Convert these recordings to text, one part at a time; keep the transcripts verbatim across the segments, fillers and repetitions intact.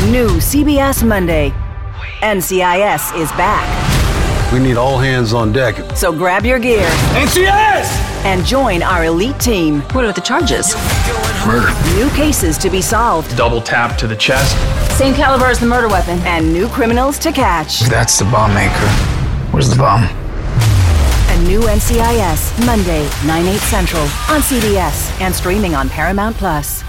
New C B S Monday. N C I S is back. We need all hands on deck. So grab your gear. N C I S! And join our elite team. What are the charges? Murder. New cases to be solved. Double tap to the chest. Same caliber as the murder weapon. And new criminals to catch. That's the bomb maker. Where's the bomb? A new N C I S, Monday, nine, eight Central, on C B S and streaming on Paramount Plus.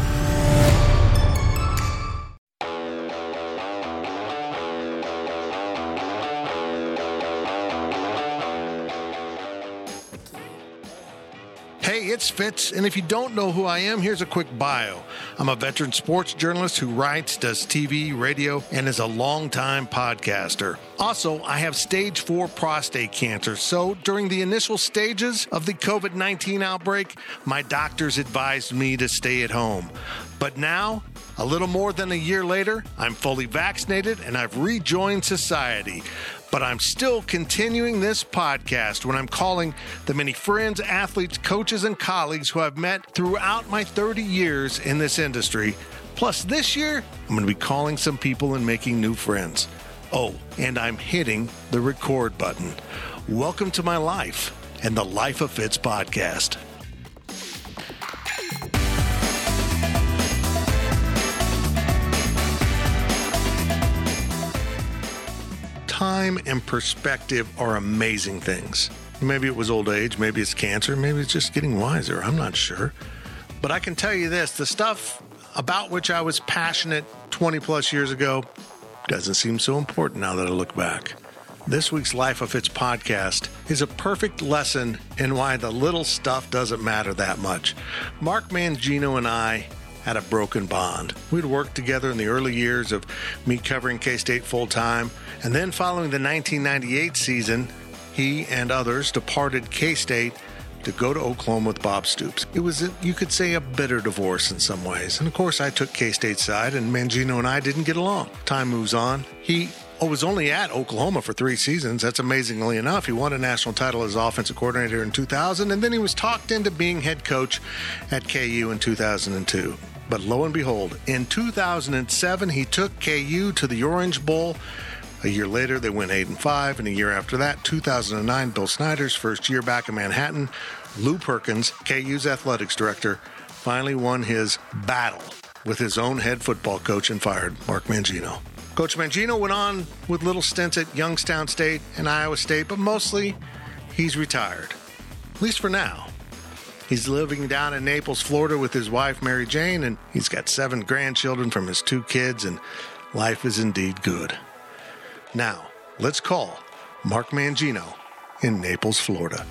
Hey, it's Fitz, and if you don't know who I am, here's a quick bio. I'm a veteran sports journalist who writes, does T V, radio, and is a longtime podcaster. Also, I have stage four prostate cancer, so during the initial stages of the covid nineteen outbreak, my doctors advised me to stay at home. But now, a little more than a year later, I'm fully vaccinated and I've rejoined society. But I'm still continuing this podcast when I'm calling the many friends, athletes, coaches, and colleagues who I've met throughout my thirty years in this industry. Plus, this year, I'm going to be calling some people and making new friends. Oh, and I'm hitting the record button. Welcome to my life and the Life of Fitz podcast. Time and perspective are amazing things. Maybe it was old age, maybe it's cancer, maybe it's just getting wiser. I'm not sure. But I can tell you this, the stuff about which I was passionate twenty plus years ago doesn't seem so important now that I look back. This week's Life of Fitz podcast is a perfect lesson in why the little stuff doesn't matter that much. Mark Mangino and I had a broken bond. We'd worked together in the early years of me covering K-State full-time, and then following the nineteen ninety-eight season, he and others departed K-State to go to Oklahoma with Bob Stoops. It was, a, you could say, a bitter divorce in some ways. And of course, I took K-State's side, and Mangino and I didn't get along. Time moves on. He was only at Oklahoma for three seasons. That's amazingly enough. He won a national title as offensive coordinator in two thousand, and then he was talked into being head coach at K U in two thousand two. But lo and behold, in two thousand seven, he took K U to the Orange Bowl. A year later, they went eight and five, and a year after that, two thousand nine, Bill Snyder's first year back in Manhattan, Lou Perkins, K U's athletics director, finally won his battle with his own head football coach and fired Mark Mangino. Coach Mangino went on with little stints at Youngstown State and Iowa State, but mostly he's retired, at least for now. He's living down in Naples, Florida with his wife, Mary Jane, and he's got seven grandchildren from his two kids, and life is indeed good. Now, let's call Mark Mangino in Naples, Florida.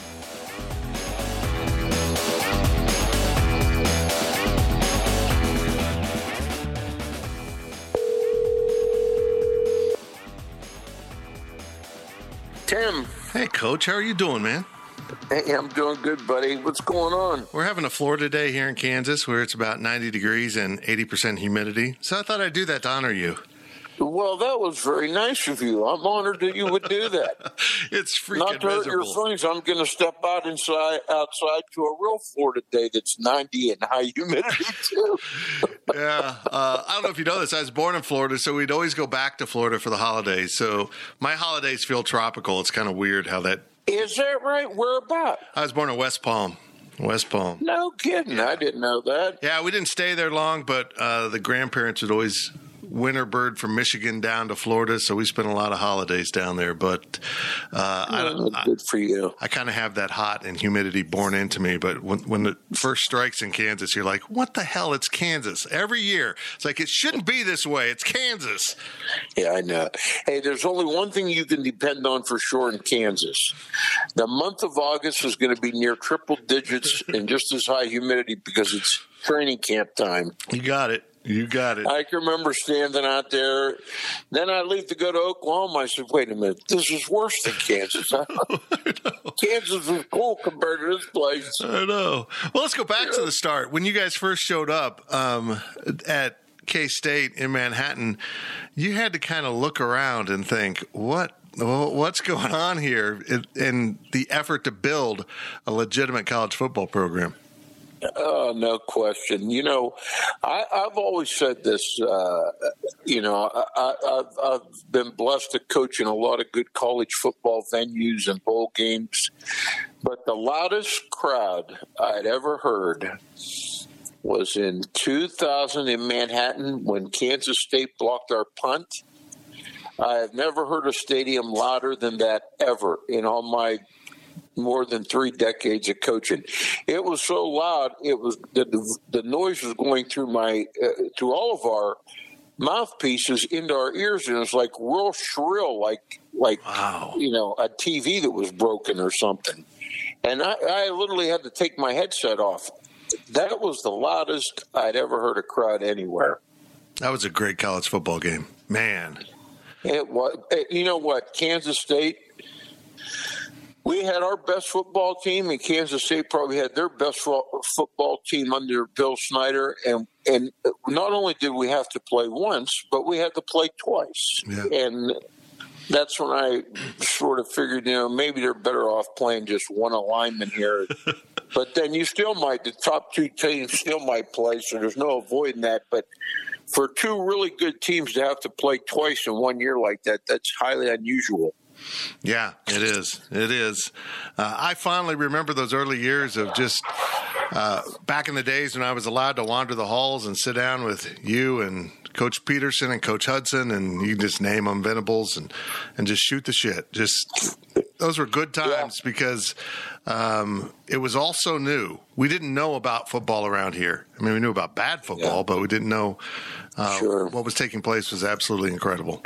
Tim. Hey, Coach. How are you doing, man? Hey, I'm doing good, buddy. What's going on? We're having a Florida day here in Kansas where it's about ninety degrees and eighty percent humidity. So I thought I'd do that to honor you. Well, that was very nice of you. I'm honored that you would do that. It's freaking Not to hurt your miserable. feelings, I'm going to step out inside, outside to a real Florida day that's ninety and high humidity, too. Yeah. Uh, I don't know if you know this. I was born in Florida, so we'd always go back to Florida for the holidays. So my holidays feel tropical. It's kind of weird how that... Is that right? Where about? I was born in West Palm. West Palm. No kidding. I didn't know that. Yeah, we didn't stay there long, but uh, the grandparents would always winter bird from Michigan down to Florida, so we spent a lot of holidays down there. But uh, I don't. Oh, good for you. I, I kind of have that hot and humidity born into me. But when when it first strikes in Kansas, you're like, "What the hell? It's Kansas every year." It's like it shouldn't be this way. It's Kansas. Yeah, I know. Hey, there's only one thing you can depend on for sure in Kansas. The month of August is going to be near triple digits and just as high humidity because it's training camp time. You got it. You got it. I can remember standing out there. Then I leave to go to Oklahoma. I said, wait a minute, this is worse than Kansas. I know. Kansas is cool compared to this place. I know. Well, let's go back yeah. to the start. When you guys first showed up um, at K-State in Manhattan, you had to kind of look around and think, what? What's going on here in the effort to build a legitimate college football program? Oh, no question. You know, I, I've always said this. Uh, you know, I, I, I've, I've been blessed to coach in a lot of good college football venues and bowl games, but the loudest crowd I'd ever heard was in two thousand in Manhattan when Kansas State blocked our punt. I have never heard a stadium louder than that ever in all my more than three decades of coaching. It was so loud, it was the the noise was going through my uh, through all of our mouthpieces into our ears, and it was like real shrill, like like wow. you know, a T V that was broken or something. And I, I literally had to take my headset off. That was the loudest I'd ever heard a crowd anywhere. That was a great college football game, man. It was. You know what? Kansas State. We had our best football team, and Kansas State probably had their best fo- football team under Bill Snyder. And and not only did we have to play once, but we had to play twice. Yeah. And that's when I sort of figured, you know, maybe they're better off playing just one alignment here. But then you still might, the top two teams still might play, so there's no avoiding that. But for two really good teams to have to play twice in one year like that, that's highly unusual. Yeah, it is. It is. Uh, I finally remember those early years of just uh, back in the days when I was allowed to wander the halls and sit down with you and Coach Peterson and Coach Hudson, and you just name them, Venables, and, and just shoot the shit. Just those were good times yeah. because um, it was all so new. We didn't know about football around here. I mean, we knew about bad football, yeah. but we didn't know uh, sure. what was taking place was absolutely incredible.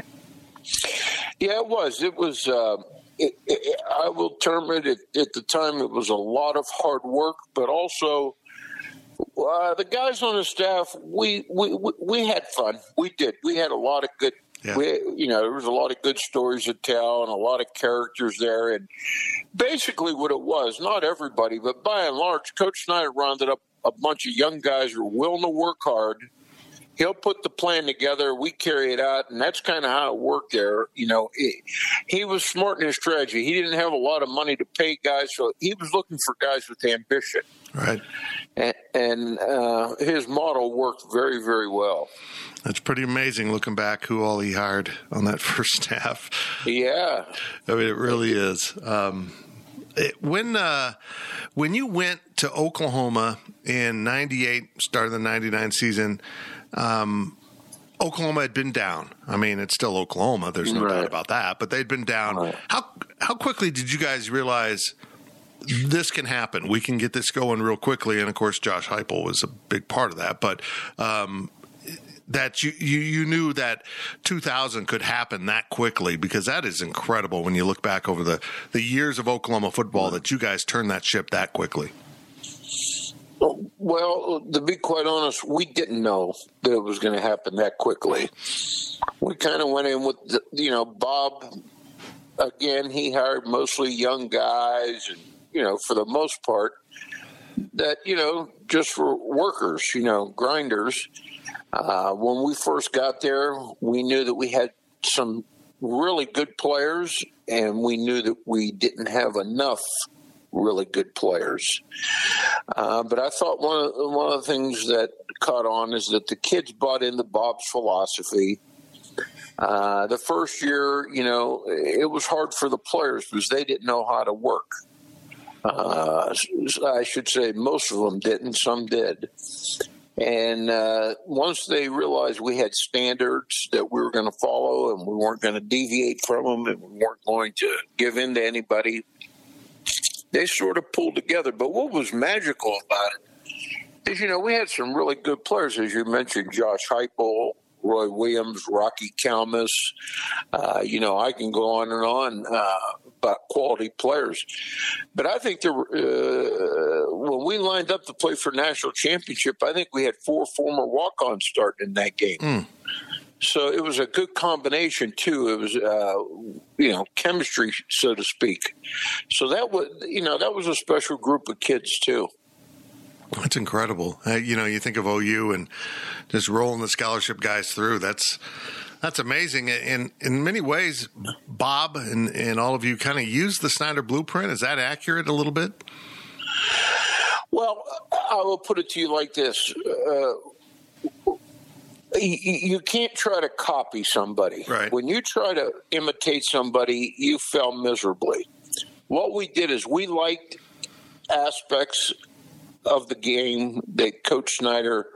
Yeah, it was. It was. Uh, it, it, I will term it at, at the time. It was a lot of hard work, but also uh, the guys on the staff. We, we we had fun. We did. We had a lot of good. Yeah. We, you know, there was a lot of good stories to tell and a lot of characters there. And basically, what it was, not everybody, but by and large, Coach Snyder rounded up a bunch of young guys who were willing to work hard. He'll put the plan together. We carry it out, and that's kind of how it worked there. You know, he, he was smart in his strategy. He didn't have a lot of money to pay guys, so he was looking for guys with ambition. Right. And, and uh, his model worked very, very well. That's pretty amazing looking back who all he hired on that first staff. Yeah. I mean, it really is. Um, it, when uh, when you went to Oklahoma in ninety-eight, started the ninety-nine season, Um, Oklahoma had been down. I mean, it's still Oklahoma. There's no right. doubt about that. But they'd been down. Right. How how quickly did you guys realize this can happen? We can get this going real quickly. And, of course, Josh Heupel was a big part of that. But um, that you, you, you knew that two thousand could happen that quickly, because that is incredible when you look back over the, the years of Oklahoma football that you guys turned that ship that quickly. Well, to be quite honest, we didn't know that it was going to happen that quickly. We kind of went in with, the, you know, Bob, again, he hired mostly young guys, and, you know, for the most part, that, you know, just for workers, you know, grinders. Uh, when we first got there, we knew that we had some really good players, and we knew that we didn't have enough really good players. Uh, but I thought one of, one of the things that caught on is that the kids bought into Bob's philosophy. Uh, the first year, you know, it was hard for the players because they didn't know how to work. Uh, I should say most of them didn't, some did. And uh, once they realized we had standards that we were going to follow and we weren't going to deviate from them and we weren't going to give in to anybody, they sort of pulled together. But what was magical about it is, you know, we had some really good players, as you mentioned, Josh Heupel, Roy Williams, Rocky Kalmus. Uh, you know, I can go on and on uh, about quality players. But I think there were, uh, when we lined up to play for national championship, I think we had four former walk-ons starting in that game. Mm. So it was a good combination, too. It was, uh, you know, chemistry, so to speak. So that was, you know, that was a special group of kids, too. That's incredible. Uh, you know, you think of O U and just rolling the scholarship guys through. That's that's amazing. In in many ways, Bob and, and all of you kind of use the Snyder blueprint. Is that accurate a little bit? Well, I will put it to you like this. Uh, you, you can't try to copy somebody. Right. When you try to imitate somebody, you fail miserably. What we did is we liked aspects of the game that Coach Snyder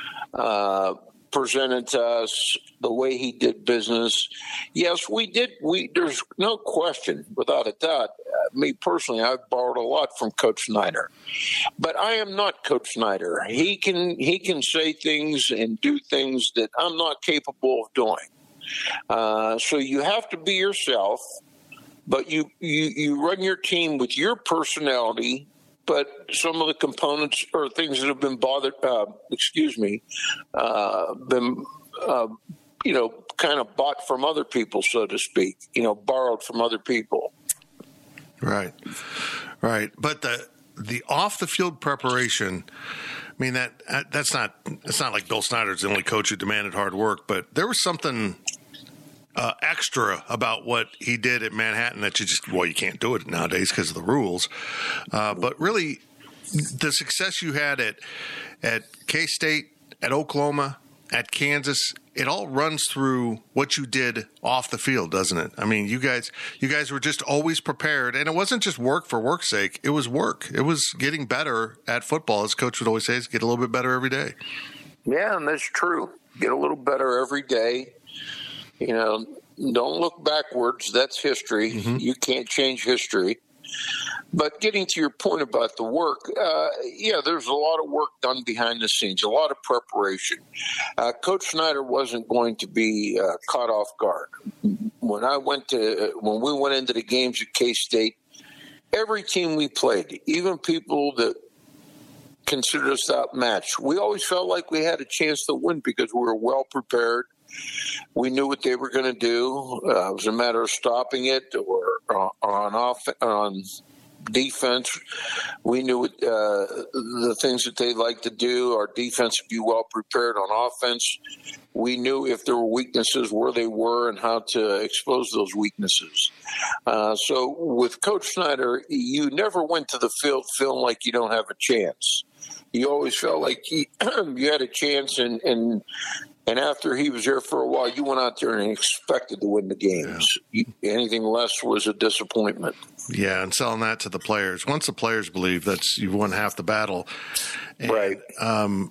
uh, presented to us, the way he did business. Yes, we did. We there's no question, without a doubt. Uh, me personally, I've borrowed a lot from Coach Snyder, but I am not Coach Snyder. He can he can say things and do things that I'm not capable of doing. Uh, so you have to be yourself, but you you you run your team with your personality. But some of the components or things that have been bothered, uh, excuse me, uh, been, uh, you know, kind of bought from other people, so to speak, you know, borrowed from other people. Right, right. But the the off the field preparation, I mean, that that's not it's not like Bill Snyder's the only coach who demanded hard work, but there was something Uh, extra about what he did at Manhattan that you just, well, you can't do it nowadays because of the rules. Uh, but really, the success you had at at K-State, at Oklahoma, at Kansas, it all runs through what you did off the field, doesn't it? I mean, you guys, you guys were just always prepared, and it wasn't just work for work's sake. It was work. It was getting better at football, as Coach would always say, is get a little bit better every day. Yeah, and that's true. Get a little better every day. You know, don't look backwards. That's history. Mm-hmm. You can't change history. But getting to your point about the work, uh, yeah, there's a lot of work done behind the scenes, a lot of preparation. Uh, Coach Snyder wasn't going to be uh, caught off guard. When I went to, when we went into the games at K-State, every team we played, even people that considered us outmatched, we always felt like we had a chance to win because we were well prepared. We knew what they were going to do. Uh, it was a matter of stopping it or, or on off on defense. We knew what, uh, the things that they like to do. Our defense would be well prepared on offense. We knew if there were weaknesses, where they were, and how to expose those weaknesses. Uh, so with Coach Snyder, you never went to the field feeling like you don't have a chance. You always felt like he, you had a chance, and, and And after he was there for a while, you went out there and expected to win the games. Yeah. You, anything less was a disappointment. Yeah, and selling that to the players. Once the players believe, that's you've won half the battle. And, right. Um,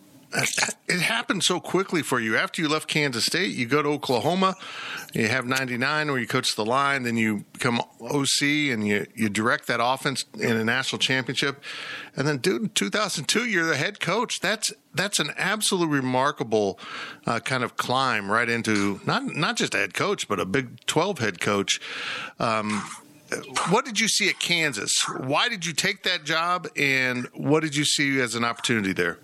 it happened so quickly for you. After you left Kansas State, you go to Oklahoma. You have ninety-nine where you coach the line. Then you become O C and you, you direct that offense in a national championship. And then, dude, in two thousand two, you're the head coach. That's that's an absolutely remarkable uh, kind of climb right into not not just a head coach, but a Big twelve head coach. Um, what did you see at Kansas? Why did you take that job, and what did you see as an opportunity there?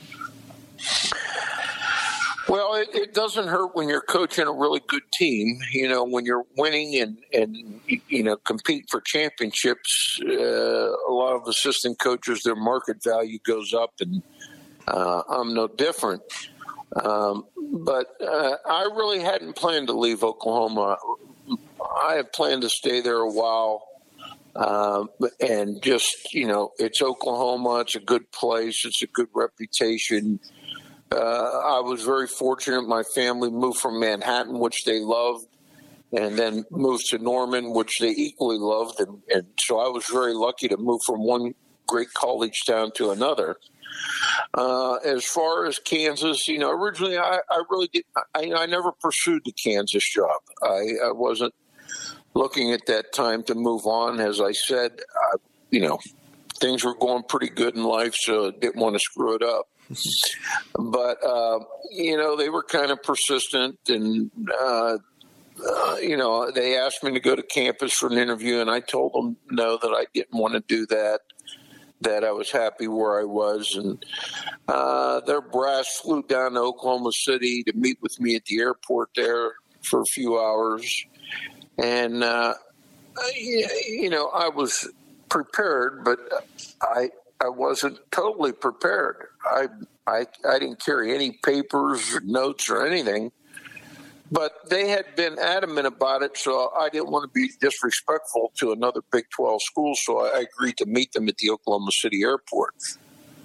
Well, it, it doesn't hurt when you're coaching a really good team. You know, when you're winning and, and you know, compete for championships, uh, a lot of assistant coaches, their market value goes up, and uh, I'm no different. Um, but uh, I really hadn't planned to leave Oklahoma. I had planned to stay there a while. Uh, and just, you know, it's Oklahoma. It's a good place. It's a good reputation. Uh, I was very fortunate. My family moved from Manhattan, which they loved, and then moved to Norman, which they equally loved. And, and so I was very lucky to move from one great college town to another. Uh, as far as Kansas, you know, originally I, I really did. I, I never pursued the Kansas job. I, I wasn't looking at that time to move on. As I said, I, you know, things were going pretty good in life, so I didn't want to screw it up. But, uh, you know, they were kind of persistent, and, uh, uh, you know, they asked me to go to campus for an interview, and I told them no, that I didn't want to do that, that I was happy where I was. And uh, their brass flew down to Oklahoma City to meet with me at the airport there for a few hours. And, uh, you know, I was prepared, but I I wasn't totally prepared. I, I I didn't carry any papers or notes or anything. But they had been adamant about it, so I didn't want to be disrespectful to another Big twelve school, so I agreed to meet them at the Oklahoma City airport.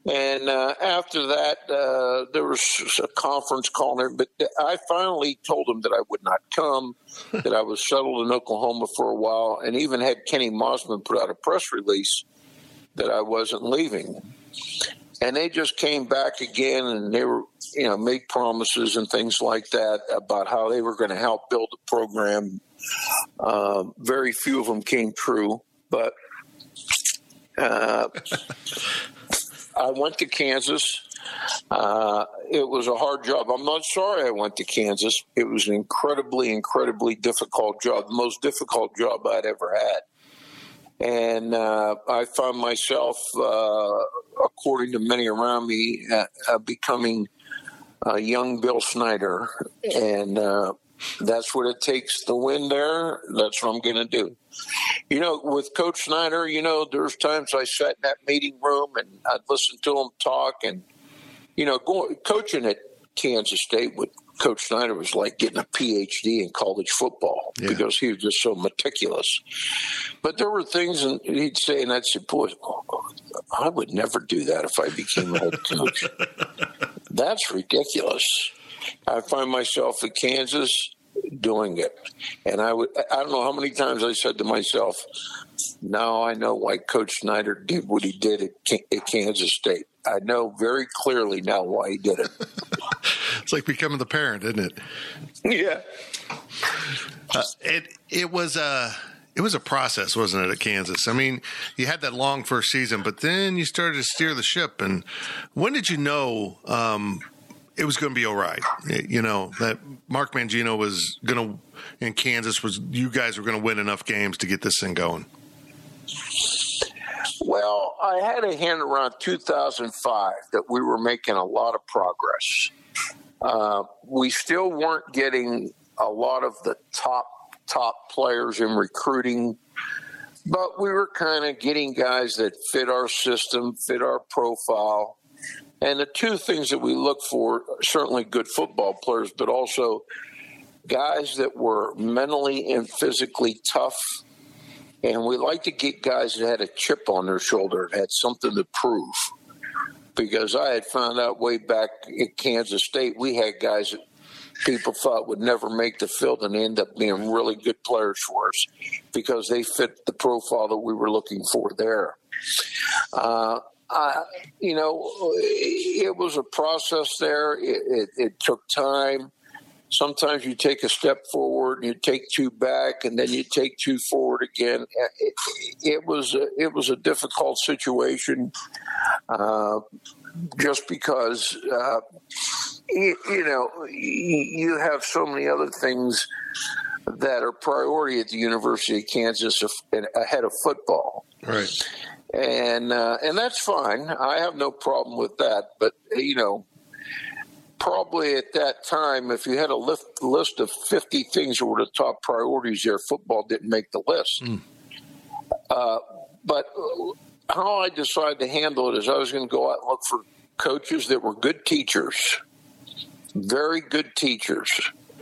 And uh, after that, uh, there was a conference call there. But I finally told him that I would not come, that I was settled in Oklahoma for a while, and even had Kenny Mossman put out a press release that I wasn't leaving. And they just came back again, and they were, you know, made promises and things like that about how they were going to help build the program. Uh, very few of them came true, but uh, I went to Kansas. Uh, it was a hard job. I'm not sorry I went to Kansas. It was an incredibly, incredibly difficult job, the most difficult job I'd ever had. And uh, I found myself, uh, according to many around me, uh, uh, becoming a young Bill Snyder. And uh, that's what it takes to win there. That's what I'm going to do. You know, with Coach Snyder, you know, there's times I sat in that meeting room and I'd listen to him talk. And, you know, going, coaching at Kansas State with Coach Snyder was like getting a P H D in college football yeah. because he was just so meticulous. But there were things and he'd say, and I'd say, boy, I would never do that if I became a head coach. That's ridiculous. I find myself at Kansas doing it. And I would, I don't know how many times I said to myself, now I know why Coach Snyder did what he did at, at Kansas State. I know very clearly now why he did it. It's like becoming the parent, isn't it? Yeah. Uh, it it was a it was a process, wasn't it, at Kansas? I mean, you had that long first season, but then you started to steer the ship. And when did you know um, it was going to be all right? You know that Mark Mangino was going to in Kansas was you guys were going to win enough games to get this thing going. Well, I had a hint around two thousand five that we were making a lot of progress. Uh, we still weren't getting a lot of the top, top players in recruiting, but we were kind of getting guys that fit our system, fit our profile. And the two things that we look for, certainly good football players, but also guys that were mentally and physically tough. And we like to get guys that had a chip on their shoulder and had something to prove. Because I had found out way back at Kansas State, we had guys that people thought would never make the field and end up being really good players for us because they fit the profile that we were looking for there. Uh, I, you know, it was a process there. It, it, it took time. Sometimes you take a step forward and you take two back, and then you take two forward again. It, it was a, it was a difficult situation, uh, just because uh, you, you know you have so many other things that are priority at the University of Kansas ahead of football. Right, and uh, and that's fine. I have no problem with that. But you know. Probably at that time, if you had a list, list of fifty things that were the top priorities there, football didn't make the list. Mm. Uh, but how I decided to handle it is I was going to go out and look for coaches that were good teachers, very good teachers.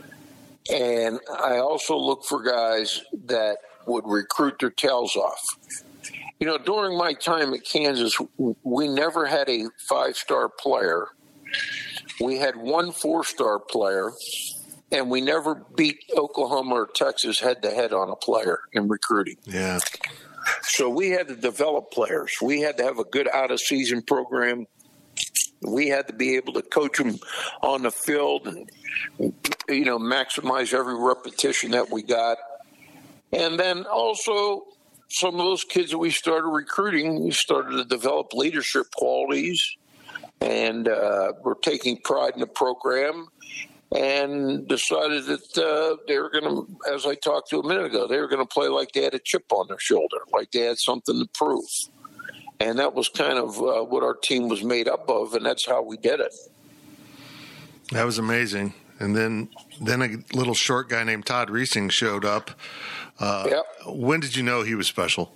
And I also looked for guys that would recruit their tails off. You know, during my time at Kansas, we never had a five-star player. We had one four-star player, and we never beat Oklahoma or Texas head-to-head on a player in recruiting. Yeah. So we had to develop players. We had to have a good out-of-season program. We had to be able to coach them on the field and, you know, maximize every repetition that we got. And then also some of those kids that we started recruiting, we started to develop leadership qualities. And uh, we're taking pride in the program and decided that uh, they were going to, as I talked to a minute ago, they were going to play like they had a chip on their shoulder, like they had something to prove. And that was kind of uh, what our team was made up of, and that's how we did it. That was amazing. And then then a little short guy named Todd Reesing showed up. Uh, yep. When did you know he was special?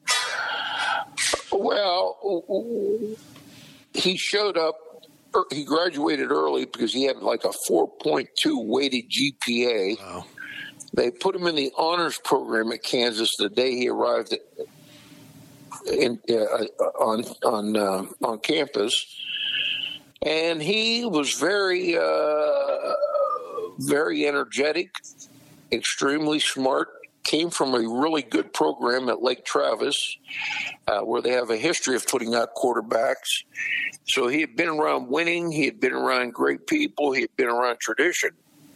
Well, he showed up, he graduated early because he had like a four point two weighted G P A. Wow. They put him in the honors program at Kansas the day he arrived at in, uh, on on uh, on campus, and he was very uh, very energetic, extremely smart. Came from a really good program at Lake Travis, uh, where they have a history of putting out quarterbacks. So he had been around winning. He had been around great people. He had been around tradition.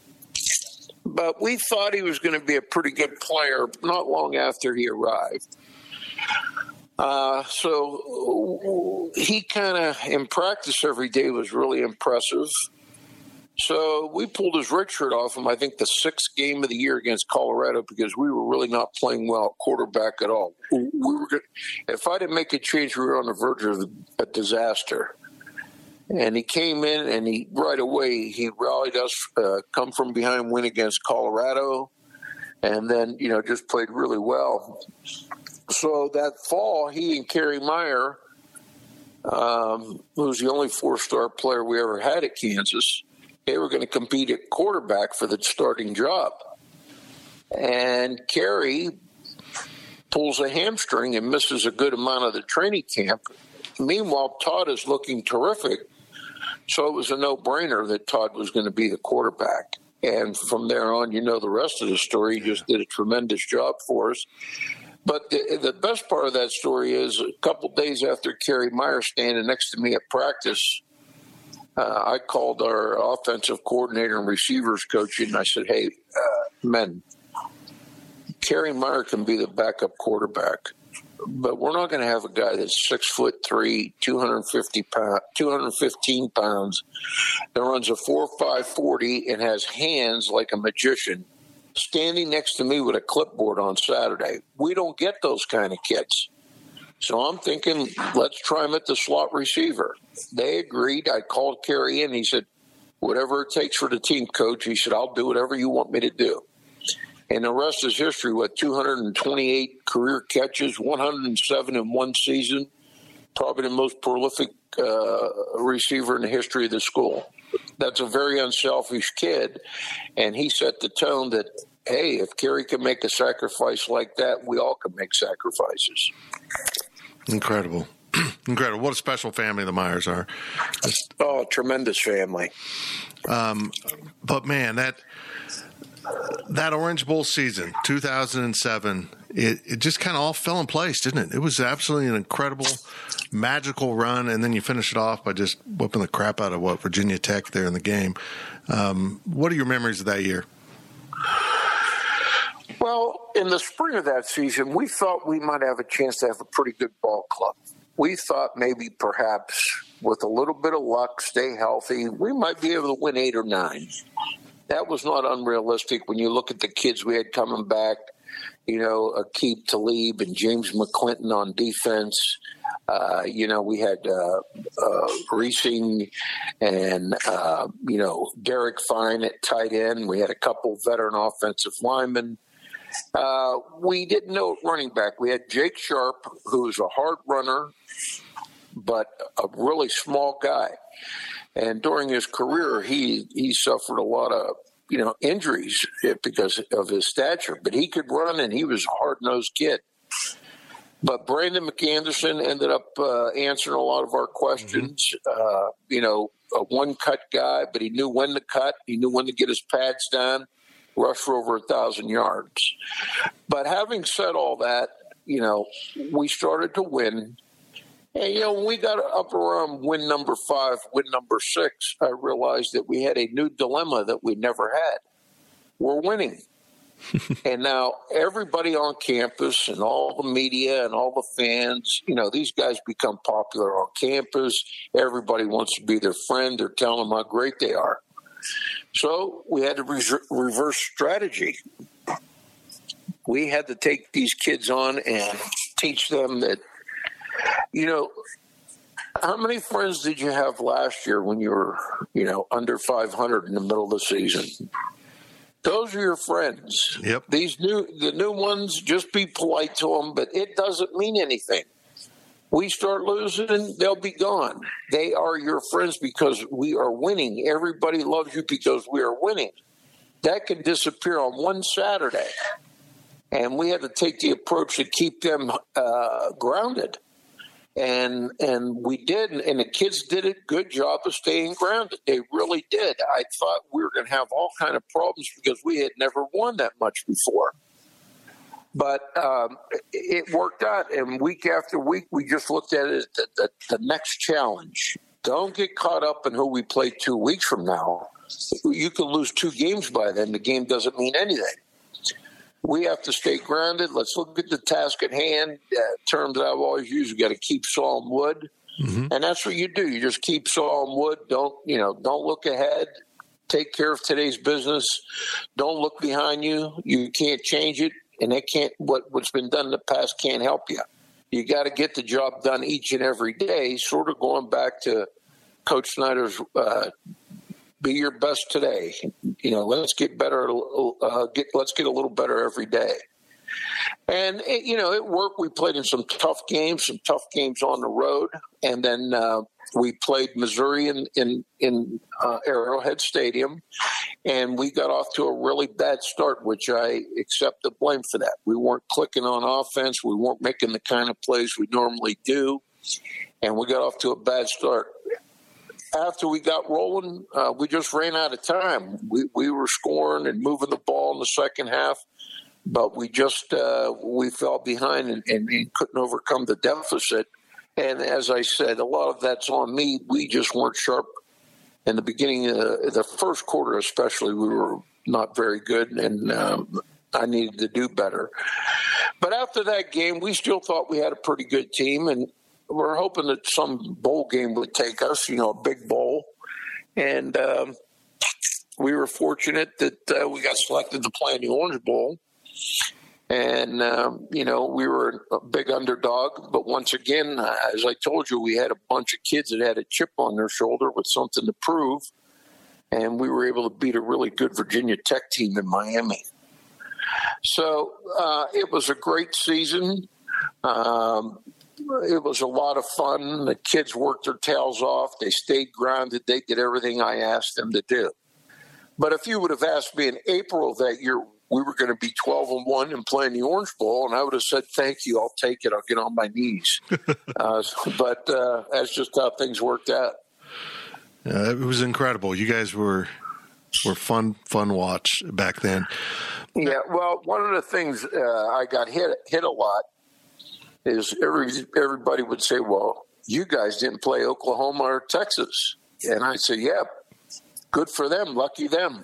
But we thought he was going to be a pretty good player not long after he arrived. Uh, so he kind of, in practice every day, was really impressive. So we pulled his red shirt off him, I think, the sixth game of the year against Colorado, because we were really not playing well at quarterback at all. We were good. If I didn't make a change, we were on the verge of a disaster. And he came in, and he right away he rallied us, uh, come from behind win against Colorado, and then, you know, just played really well. So that fall, he and Kerry Meyer, um, who was the only four-star player we ever had at Kansas, they were going to compete at quarterback for the starting job. And Kerry pulls a hamstring and misses a good amount of the training camp. Meanwhile, Todd is looking terrific. So it was a no-brainer that Todd was going to be the quarterback. And from there on, you know the rest of the story. He just did a tremendous job for us. But the, the best part of that story is a couple days after Kerry Meyer standing next to me at practice, uh, I called our offensive coordinator and receivers coach, and I said, hey, uh, men, Kerry Meyer can be the backup quarterback. But we're not going to have a guy that's six foot three, two hundred fifty pounds, two hundred fifteen pounds, that runs a four five forty and has hands like a magician, standing next to me with a clipboard on Saturday. We don't get those kind of kids. So I'm thinking, let's try him at the slot receiver. They agreed. I called Kerry in. He said, whatever it takes for the team, coach. He said, I'll do whatever you want me to do. And the rest is history. With two hundred twenty-eight career catches, one hundred seven in one season, probably the most prolific uh, receiver in the history of the school. That's a very unselfish kid, and he set the tone that, hey, if Kerry can make a sacrifice like that, we all can make sacrifices. Incredible. Incredible. What a special family the Meyers are. Just, oh, tremendous family. Um, but, man, that – That Orange Bowl season, two thousand seven, it, it just kind of all fell in place, didn't it? It was absolutely an incredible, magical run, and then you finish it off by just whooping the crap out of, what, Virginia Tech there in the game. Um, what are your memories of that year? Well, in the spring of that season, we thought we might have a chance to have a pretty good ball club. We thought maybe perhaps with a little bit of luck, stay healthy, we might be able to win eight or nine. That was not unrealistic when you look at the kids we had coming back, you know, Aqib Talib and James McClinton on defense. Uh, you know, we had uh, uh, Reesing and, uh, you know, Derek Fine at tight end. We had a couple veteran offensive linemen. Uh, we didn't know at running back. We had Jake Sharp, who was a hard runner, but a really small guy. And during his career, he, he suffered a lot of, you know, injuries because of his stature. But he could run, and he was a hard-nosed kid. But Brandon McAnderson ended up uh, answering a lot of our questions. Mm-hmm. Uh, you know, a one-cut guy, but he knew when to cut. He knew when to get his pads down, rush for over a thousand yards. But having said all that, you know, we started to win. And, you know, when we got up around win number five, win number six, I realized that we had a new dilemma that we never had. We're winning. And now everybody on campus and all the media and all the fans, you know, these guys become popular on campus. Everybody wants to be their friend. They're telling them how great they are. So we had to re- reverse strategy. We had to take these kids on and teach them that, you know, how many friends did you have last year when you were, you know, under five hundred in the middle of the season? Those are your friends. Yep. These new, the new ones, just be polite to them, but it doesn't mean anything. We start losing, they'll be gone. They are your friends because we are winning. Everybody loves you because we are winning. That can disappear on one Saturday. And we had to take the approach to keep them uh, grounded. And and we did, and the kids did a good job of staying grounded. They really did. I thought we were going to have all kind of problems because we had never won that much before. But um, it worked out, and week after week, we just looked at it as the, the, the next challenge. Don't get caught up in who we play two weeks from now. You can lose two games by then. The game doesn't mean anything. We have to stay grounded. Let's look at the task at hand. Uh, terms that I've always used, you got to keep sawing wood. Mm-hmm. And that's what you do. You just keep sawing wood. Don't, you know, don't look ahead. Take care of today's business. Don't look behind you. You can't change it. And they can't, what, what's been done in the past can't help you. You got to get the job done each and every day, sort of going back to Coach Snyder's uh, be your best today. You know, let's get better. Uh, get let's get a little better every day. And it, you know, it worked. We played in some tough games, some tough games on the road, and then uh, we played Missouri in in, in uh, Arrowhead Stadium, and we got off to a really bad start, which I accept the blame for that. We weren't clicking on offense. We weren't making the kind of plays we normally do, and we got off to a bad start. After we got rolling, uh, we just ran out of time. We we were scoring and moving the ball in the second half, but we just uh, we fell behind and, and, and couldn't overcome the deficit. And as I said, a lot of that's on me. We just weren't sharp in the beginning, of the first quarter especially. We were not very good, and um, I needed to do better. But after that game, we still thought we had a pretty good team, and we're hoping that some bowl game would take us, you know, a big bowl. And um, we were fortunate that uh, we got selected to play in the Orange Bowl. And, um, you know, we were a big underdog. But once again, as I told you, we had a bunch of kids that had a chip on their shoulder with something to prove. And we were able to beat a really good Virginia Tech team in Miami. So uh, it was a great season. Um It was a lot of fun. The kids worked their tails off. They stayed grounded. They did everything I asked them to do. But if you would have asked me in April that year, we were going to be twelve and one and playing the Orange Bowl, and I would have said, thank you, I'll take it. I'll get on my knees. uh, but uh, that's just how things worked out. Uh, it was incredible. You guys were were fun, fun watch back then. Yeah, well, one of the things uh, I got hit hit a lot is every everybody would say, well, you guys didn't play Oklahoma or Texas. And I said, yeah, good for them. Lucky them.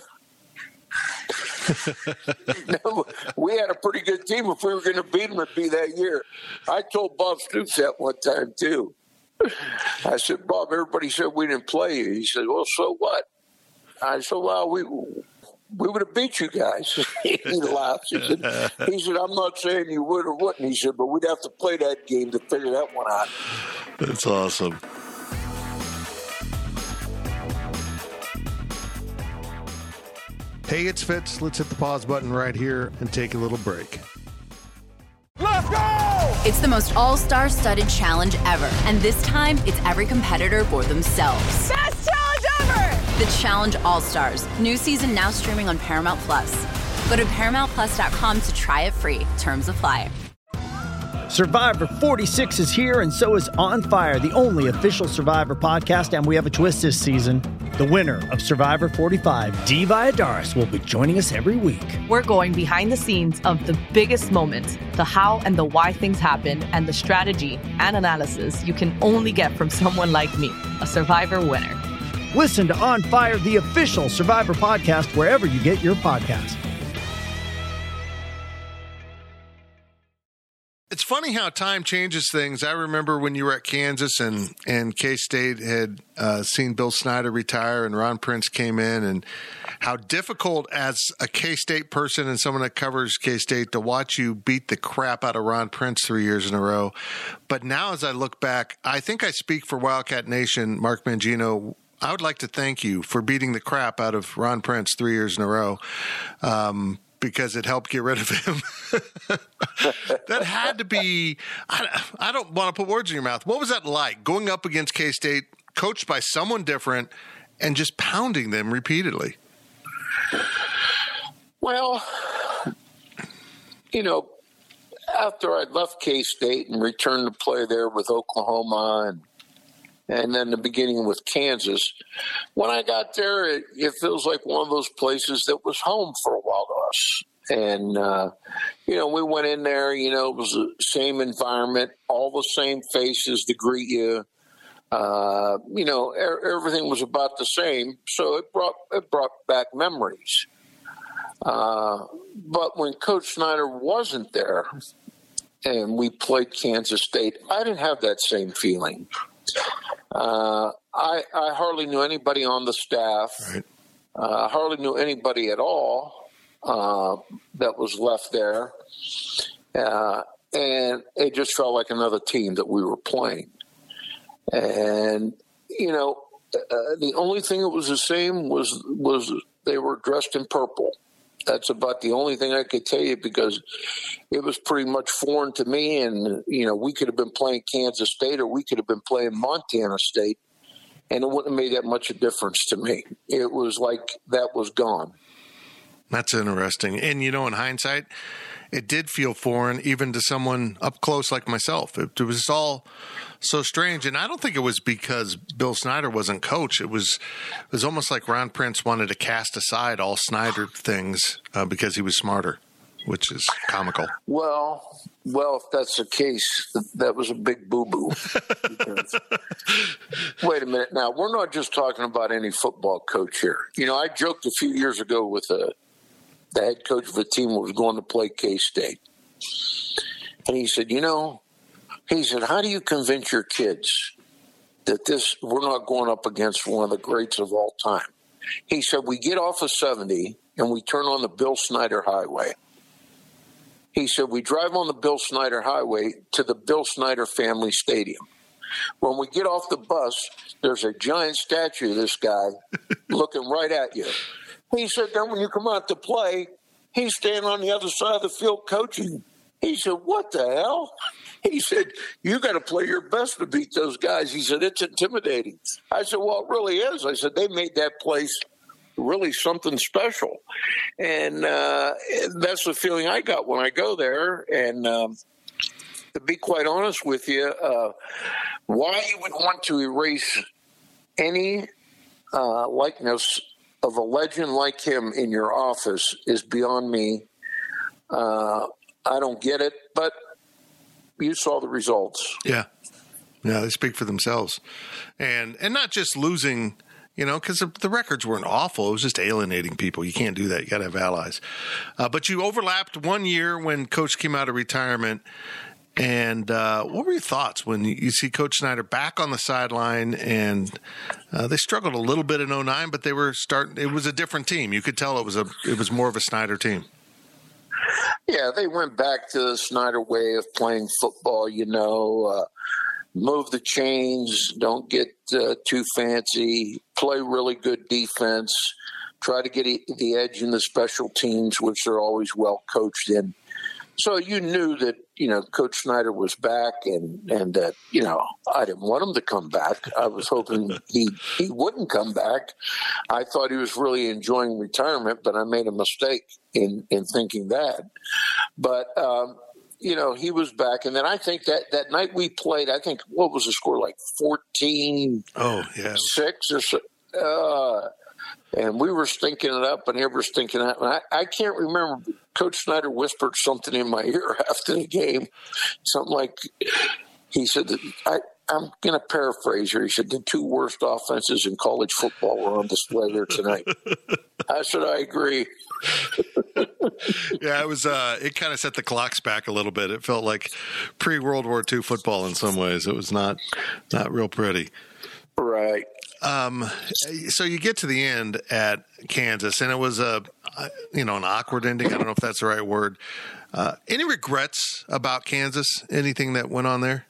No, we had a pretty good team. If we were going to beat them, it'd be that year. I told Bob Stoops that one time, too. I said, Bob, everybody said we didn't play you. He said, well, so what? I said, well, we... we would have beat you guys. He laughed. He said, he said, I'm not saying you would or wouldn't. He said, but we'd have to play that game to figure that one out. That's awesome. Hey, it's Fitz. Let's hit the pause button right here and take a little break. Let's go! It's the most all-star studded challenge ever. And this time, it's every competitor for themselves. Best challenge ever! The Challenge All-Stars. New season now streaming on Paramount Plus. Go to paramount plus dot com to try it free. Terms apply. Survivor forty-six is here, and so is On Fire, the only official Survivor podcast, and we have a twist this season. The winner of Survivor forty-five, Dee Valladares, will be joining us every week. We're going behind the scenes of the biggest moments, the how and the why things happen, and the strategy and analysis you can only get from someone like me, a Survivor winner. Listen to On Fire, the official Survivor podcast, wherever you get your podcasts. It's funny how time changes things. I remember when you were at Kansas and, and K-State had uh, seen Bill Snyder retire and Ron Prince came in, and how difficult as a K-State person and someone that covers K-State to watch you beat the crap out of Ron Prince three years in a row. But now as I look back, I think I speak for Wildcat Nation, Mark Mangino. I would like to thank you for beating the crap out of Ron Prince three years in a row. Um, because it helped get rid of him. That had to be, I, I don't want to put words in your mouth. What was that like, going up against K-State, coached by someone different, and just pounding them repeatedly? Well, you know, after I left K-State and returned to play there with Oklahoma and and then the beginning with Kansas, when I got there, it, it feels like one of those places that was home for a while to us. And, uh, you know, we went in there, you know, it was the same environment, all the same faces to greet you. Uh, you know, er- everything was about the same. So it brought, it brought back memories. Uh, but when Coach Snyder wasn't there and we played Kansas State, I didn't have that same feeling. Uh, I, I hardly knew anybody on the staff. Right. Uh, I hardly knew anybody at all uh, that was left there. Uh, and it just felt like another team that we were playing. And, you know, uh, the only thing that was the same was was they were dressed in purple. That's about the only thing I could tell you, because it was pretty much foreign to me. And, you know, we could have been playing Kansas State or we could have been playing Montana State, and it wouldn't have made that much a difference to me. It was like that was gone. That's interesting. And, you know, in hindsight, it did feel foreign even to someone up close like myself. It, it was all so strange. And I don't think it was because Bill Snyder wasn't coach. It was it was almost like Ron Prince wanted to cast aside all Snyder things uh, because he was smarter, which is comical. Well, well, if that's the case, that was a big boo-boo. Wait a minute. Now, we're not just talking about any football coach here. You know, I joked a few years ago with a the head coach of a team that was going to play K-State. And he said, you know, he said, how do you convince your kids that this, we're not going up against one of the greats of all time? He said, we get off of seventy and we turn on the Bill Snyder Highway. He said, we drive on the Bill Snyder Highway to the Bill Snyder Family Stadium. When we get off the bus, there's a giant statue of this guy looking right at you. He said, then when you come out to play, he's standing on the other side of the field coaching. He said, what the hell? He said, you got to play your best to beat those guys. He said, it's intimidating. I said, well, it really is. I said, they made that place really something special. And uh, that's the feeling I got when I go there. And um, to be quite honest with you, uh, why you would want to erase any uh, likeness of a legend like him in your office is beyond me. Uh, I don't get it, but you saw the results. Yeah. Yeah, they speak for themselves. And and not just losing, you know, because the, the records weren't awful. It was just alienating people. You can't do that. You got to have allies. Uh, but you overlapped one year when Coach came out of retirement. And uh, what were your thoughts when you see Coach Snyder back on the sideline? And uh, they struggled a little bit in oh nine, but they were starting. It was a different team. You could tell it was a it was more of a Snyder team. Yeah, they went back to the Snyder way of playing football. You know, uh, move the chains, don't get uh, too fancy, play really good defense, try to get the edge in the special teams, which they're always well coached in. So you knew that, you know, Coach Snyder was back, and, and that, you know, I didn't want him to come back. I was hoping he, he wouldn't come back. I thought he was really enjoying retirement, but I made a mistake in, in thinking that. But, um, you know, he was back. And then I think that, that night we played, I think, what was the score, like fourteen Oh, yeah. six or so? Uh, and we were stinking it up, and they were stinking it up. And I, I can't remember. Coach Snyder whispered something in my ear after the game, something like, he said, that I, I'm going to paraphrase here. He said, the two worst offenses in college football were on display there tonight. I said, I agree. Yeah, it was. Uh, it kind of set the clocks back a little bit. It felt like pre-World War Two football in some ways. It was not not real pretty. Right. Um, so you get to the end at Kansas, and it was a, you know, an awkward ending. I don't know if that's the right word. Uh, any regrets about Kansas? Anything that went on there?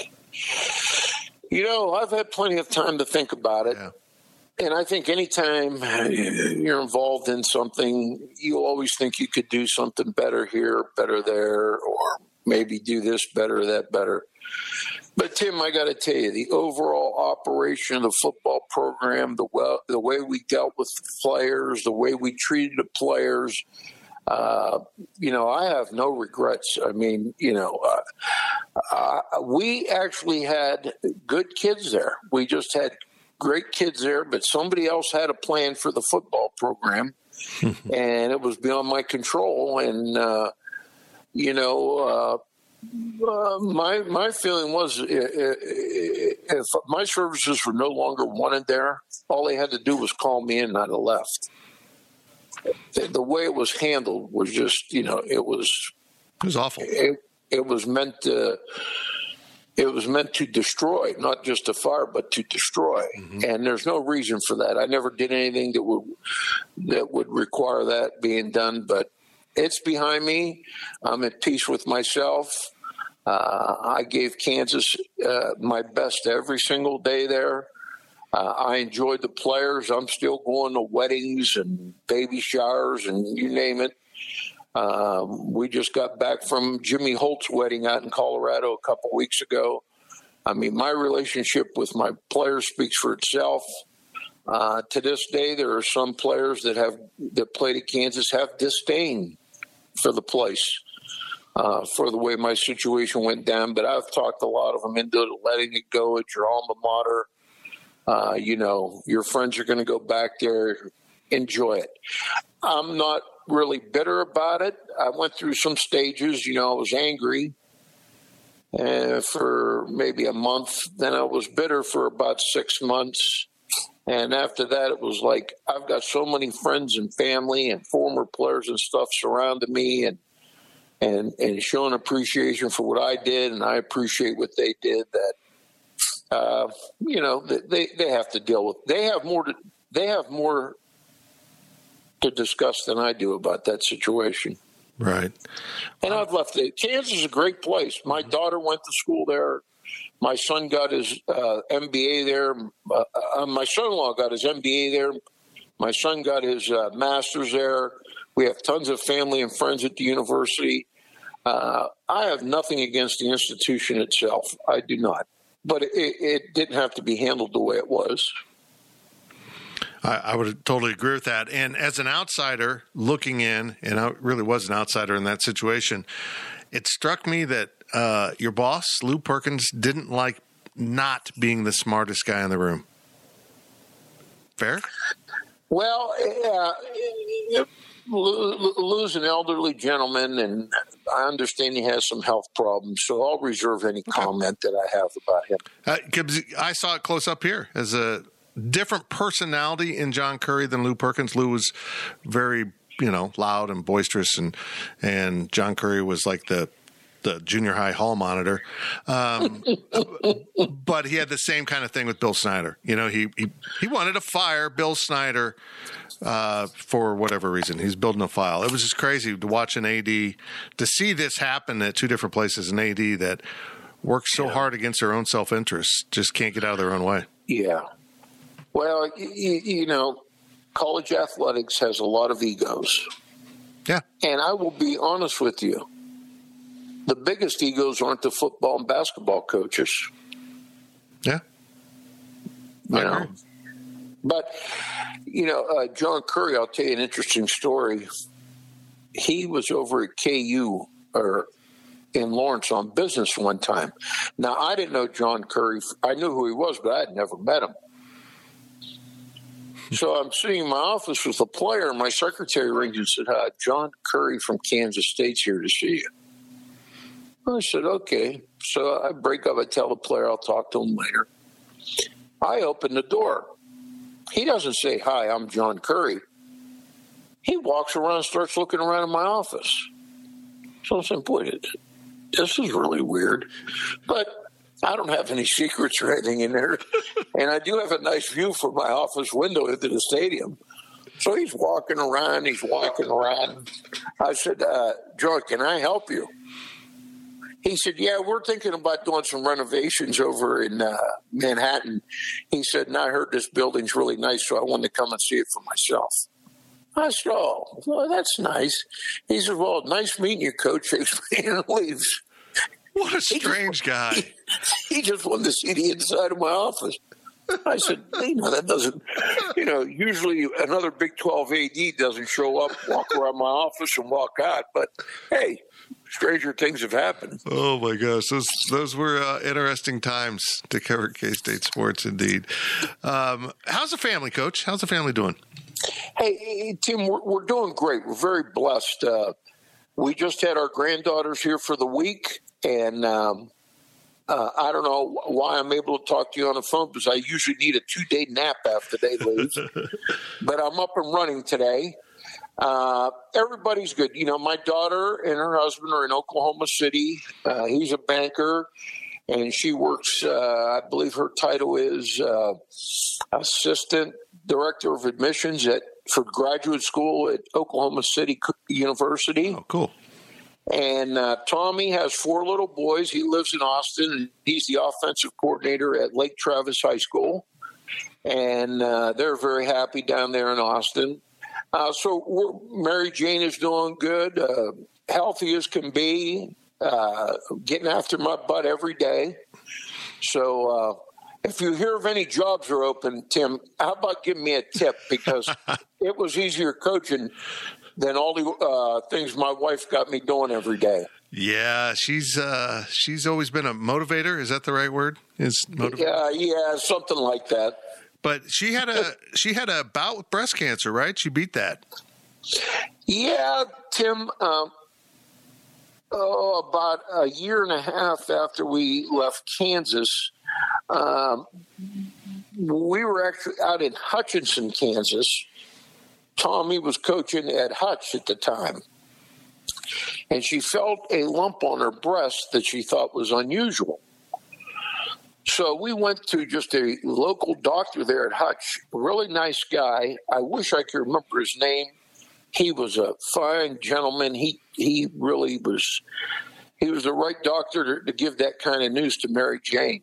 You know, I've had plenty of time to think about it. Yeah. And I think anytime you're involved in something, you always think you could do something better here, better there, or maybe do this better, that better. But, Tim, I got to tell you, the overall operation of the football program, the well, the way we dealt with the players, the way we treated the players, Uh, you know, I have no regrets. I mean, you know, uh, uh, we actually had good kids there. We just had great kids there, but somebody else had a plan for the football program, and it was beyond my control. And, uh, you know, uh, uh, my my feeling was if my services were no longer wanted there, all they had to do was call me in and I'd have left. The way it was handled was just, you know, it was it was awful. It, it was meant to it was meant to destroy, not just to fire, but to destroy. Mm-hmm. And there's no reason for that. I never did anything that would that would require that being done. But it's behind me. I'm at peace with myself. Uh, I gave Kansas uh, my best every single day there. Uh, I enjoyed the players. I'm still going to weddings and baby showers and you name it. Um, we just got back from Jimmy Holt's wedding out in Colorado a couple weeks ago. I mean, my relationship with my players speaks for itself. Uh, to this day, there are some players that have that played at Kansas have disdain for the place, uh, for the way my situation went down. But I've talked a lot of them into letting it go at your alma mater. Uh, you know, your friends are going to go back there. Enjoy it. I'm not really bitter about it. I went through some stages. You know, I was angry uh, for maybe a month. Then I was bitter for about six months. And after that, it was like I've got so many friends and family and former players and stuff surrounding me and and and showing appreciation for what I did. And I appreciate what they did that. Uh, you know, they, they have to deal with. They have more to. They have more to discuss than I do about that situation. Right. And I've left it. Kansas is a great place. My daughter went to school there. My son got his uh, M B A there. Uh, uh, my son-in-law got his M B A there. My son got his uh, master's there. We have tons of family and friends at the university. Uh, I have nothing against the institution itself. I do not. But it, it didn't have to be handled the way it was. I, I would totally agree with that. And as an outsider looking in, and I really was an outsider in that situation, it struck me that uh, your boss, Lou Perkins, didn't like not being the smartest guy in the room. Fair? Well, uh, Lou's an elderly gentleman, and I understand he has some health problems, so I'll reserve any comment that I have about him. Uh, I saw it close up here as a different personality in John Currie than Lou Perkins. Lou was very, you know, loud and boisterous, and and John Currie was like the the junior high hall monitor. Um, but he had the same kind of thing with Bill Snyder. You know, he he, he wanted to fire Bill Snyder uh, for whatever reason. He's building a file. It was just crazy to watch an A D, to see this happen at two different places, an A D that works so yeah. hard against their own self-interest, just can't get out of their own way. Yeah. Well, you, you know, college athletics has a lot of egos. Yeah. And I will be honest with you. The biggest egos aren't the football and basketball coaches. Yeah. You know. But, you know, uh, John Currie, I'll tell you an interesting story. He was over at K U or in Lawrence on business one time. Now, I didn't know John Currie. I knew who he was, but I had never met him. So I'm sitting in my office with a player, and my secretary rings and said, uh, John Currie from Kansas State's here to see you. I said, okay. So I break up. I tell the player I'll talk to him later. I open the door. He doesn't say, hi, I'm John Currie. He walks around and starts looking around in my office. So I'm saying, boy, this is really weird. But I don't have any secrets or anything in there. And I do have a nice view from my office window into the stadium. So he's walking around. He's walking around. I said, uh, John, can I help you? He said, yeah, we're thinking about doing some renovations over in uh, Manhattan. He said, and I heard this building's really nice, so I wanted to come and see it for myself. I said, oh, well, that's nice. He said, well, nice meeting you, Coach. Shakes my hand and leaves. What a strange he guy. He, he just wanted to see the inside of my office. I said, you know, that doesn't, you know, usually another Big twelve A D doesn't show up, walk around my office and walk out. But, hey, stranger things have happened. Oh, my gosh. Those those were uh, interesting times to cover K-State sports, indeed. Um, how's the family, Coach? How's the family doing? Hey, hey Tim, we're, we're doing great. We're very blessed. Uh, we just had our granddaughters here for the week, and um, uh, I don't know why I'm able to talk to you on the phone because I usually need a two-day nap after they leave. But I'm up and running today. Uh, everybody's good. You know, my daughter and her husband are in Oklahoma City. Uh, he's a banker, and she works, uh, I believe her title is uh, Assistant Director of Admissions at for graduate school at Oklahoma City University. Oh, cool. And uh, Tommy has four little boys. He lives in Austin, and he's the offensive coordinator at Lake Travis High School. And uh, they're very happy down there in Austin. Uh, so we're, Mary Jane is doing good, uh, healthy as can be, uh, getting after my butt every day. So uh, if you hear of any jobs are open, Tim, how about giving me a tip? Because it was easier coaching than all the uh, things my wife got me doing every day. Yeah, she's uh, she's always been a motivator. Is that the right word? Is motivator? Yeah, yeah, something like that. But she had a she had a bout with breast cancer, right? She beat that. Yeah, Tim. Um, oh, about a year and a half after we left Kansas, um, we were actually out in Hutchinson, Kansas. Tommy was coaching at Hutch at the time. And she felt a lump on her breast that she thought was unusual. So we went to just a local doctor there at Hutch, a really nice guy. I wish I could remember his name. He was a fine gentleman. He he really was, he was the right doctor to, to give that kind of news to Mary Jane.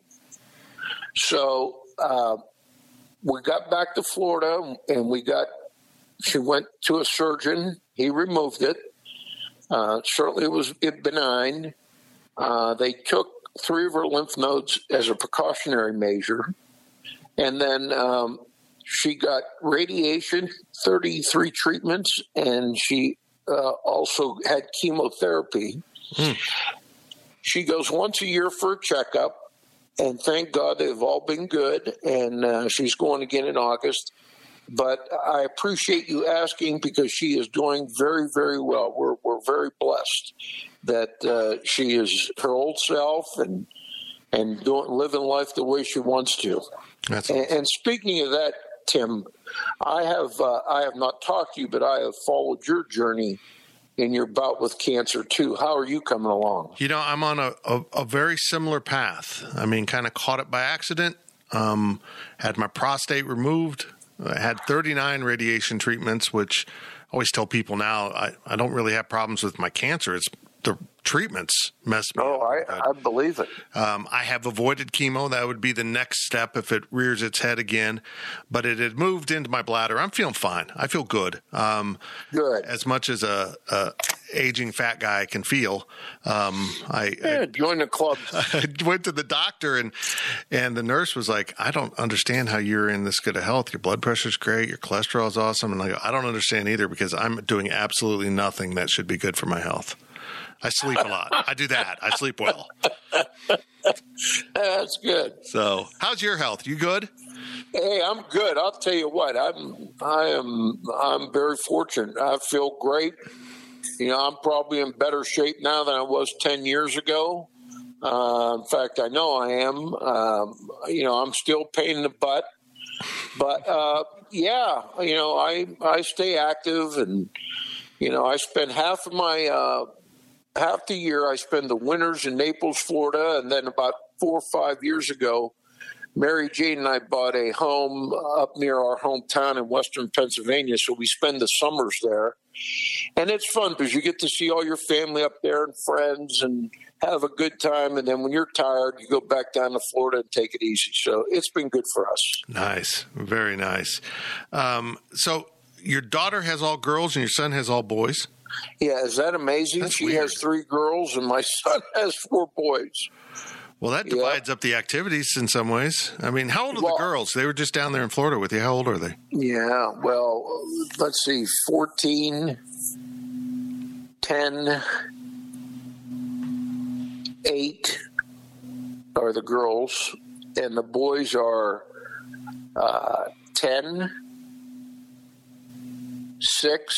So uh, we got back to Florida, and we got, she went to a surgeon. He removed it. Uh, certainly it was benign. Uh, they took three of her lymph nodes as a precautionary measure. And then um, she got radiation, thirty-three treatments, and she uh, also had chemotherapy. Hmm. She goes once a year for a checkup, and thank God they've all been good, and uh, she's going again in August. But I appreciate you asking because she is doing very, very well. We're we're very blessed that uh, she is her old self and and doing living life the way she wants to. That's and, awesome. and speaking of that, Tim, I have uh, I have not talked to you, but I have followed your journey in your bout with cancer too. How are you coming along? You know, I'm on a, a, a very similar path. I mean, kind of caught it by accident. Um, had my prostate removed. I had thirty-nine radiation treatments, which I always tell people now I, I don't really have problems with my cancer. It's the treatments messed me oh, up. I, I believe it. Um, I have avoided chemo. That would be the next step if it rears its head again. But it had moved into my bladder. I'm feeling fine. I feel good. Um, good. As much as a, a aging fat guy can feel. Um, I, yeah, I join the club. I went to the doctor, and and the nurse was like, I don't understand how you're in this good of health. Your blood pressure's great. Your cholesterol is awesome. And I go, I don't understand either because I'm doing absolutely nothing that should be good for my health. I sleep a lot. I do that. I sleep well. That's good. So, how's your health? You good? Hey, I'm good. I'll tell you what. I'm. I am. I'm very fortunate. I feel great. You know, I'm probably in better shape now than I was ten years ago. Uh, in fact, I know I am. Um, you know, I'm still pain in the butt, but uh, yeah, you know, I I stay active, and you know, I spend half of my. Uh, Half the year, I spend the winters in Naples, Florida, and then about four or five years ago, Mary Jane and I bought a home up near our hometown in western Pennsylvania, so we spend the summers there. And it's fun because you get to see all your family up there and friends and have a good time, and then when you're tired, you go back down to Florida and take it easy. So it's been good for us. Nice. Very nice. Um, so your daughter has all girls and your son has all boys? Yeah, is that amazing? That's she weird. has three girls, and my son has four boys. Well, that divides yeah. up the activities in some ways. I mean, how old are well, the girls? They were just down there in Florida with you. How old are they? Yeah, well, let's see, fourteen, ten, eight are the girls, and the boys are uh, ten, six,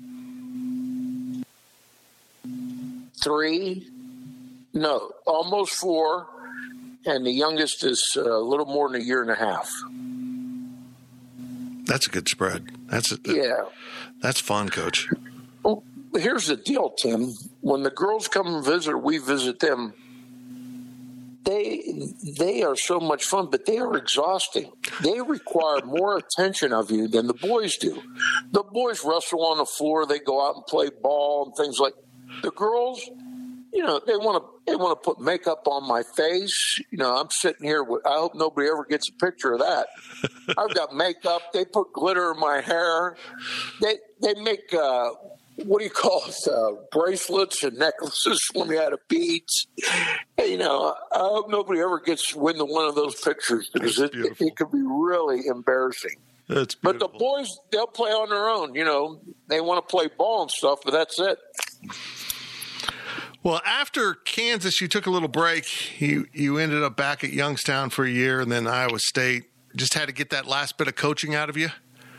three, no, almost four, and the youngest is a little more than a year and a half. That's a good spread. That's a, yeah. That's fun, Coach. Well, here's the deal, Tim. When the girls come and visit, or we visit them. They they are so much fun, but they are exhausting. They require more attention of you than the boys do. The boys wrestle on the floor. They go out and play ball and things like. The girls, you know, they want to they want to put makeup on my face. You know, I'm sitting here with. I hope nobody ever gets a picture of that. I've got makeup. They put glitter in my hair. They they make. Uh, What do you call it? Uh, bracelets and necklaces made out of beads. Hey, you know, I hope nobody ever gets wind of one of those pictures because it, it, it could be really embarrassing. That's but the boys, they'll play on their own. You know, they want to play ball and stuff, but that's it. Well, after Kansas, you took a little break. You you ended up back at Youngstown for a year, and then Iowa State. Just had to get that last bit of coaching out of you.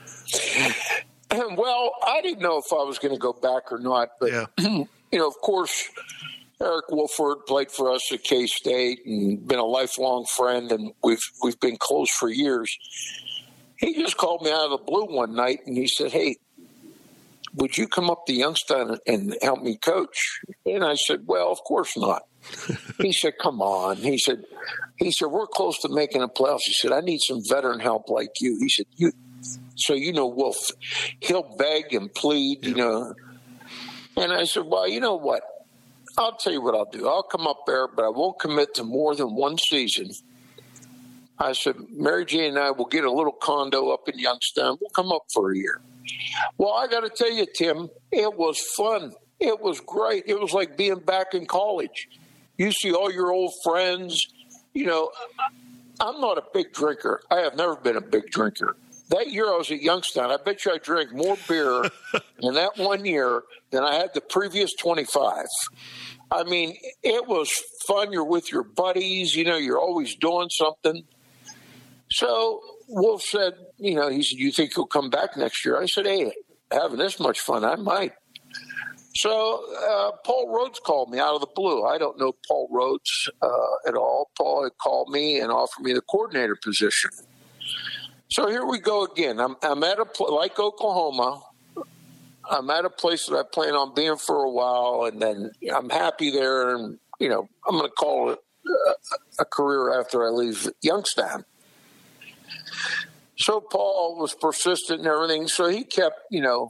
Well, I didn't know if I was going to go back or not, but, yeah. you know, of course, Eric Wolford played for us at K-State and been a lifelong friend, and we've we've been close for years. He just called me out of the blue one night, and he said, hey, would you come up to Youngstown and help me coach? And I said, well, of course not. He said, come on. He said, he said, we're close to making a playoffs. He said, I need some veteran help like you. He said, you – so, you know, Wolf, he'll beg and plead, you know. And I said, well, you know what? I'll tell you what I'll do. I'll come up there, but I won't commit to more than one season. I said, Mary Jane and I will get a little condo up in Youngstown. We'll come up for a year. Well, I got to tell you, Tim, it was fun. It was great. It was like being back in college. You see all your old friends. You know, I'm not a big drinker. I have never been a big drinker. That year I was at Youngstown, I bet you I drank more beer in that one year than I had the previous twenty-five. I mean, it was fun. You're with your buddies. You know, you're always doing something. So Wolf said, you know, he said, you think you'll come back next year? I said, hey, having this much fun, I might. So uh, Paul Rhodes called me out of the blue. I don't know Paul Rhodes uh, at all. Paul had called me and offered me the coordinator position. So here we go again. I'm, I'm at a pl- like Oklahoma. I'm at a place that I plan on being for a while, and then I'm happy there. And you know, I'm going to call it a, a career after I leave Youngstown. So Paul was persistent and everything. So he kept, you know,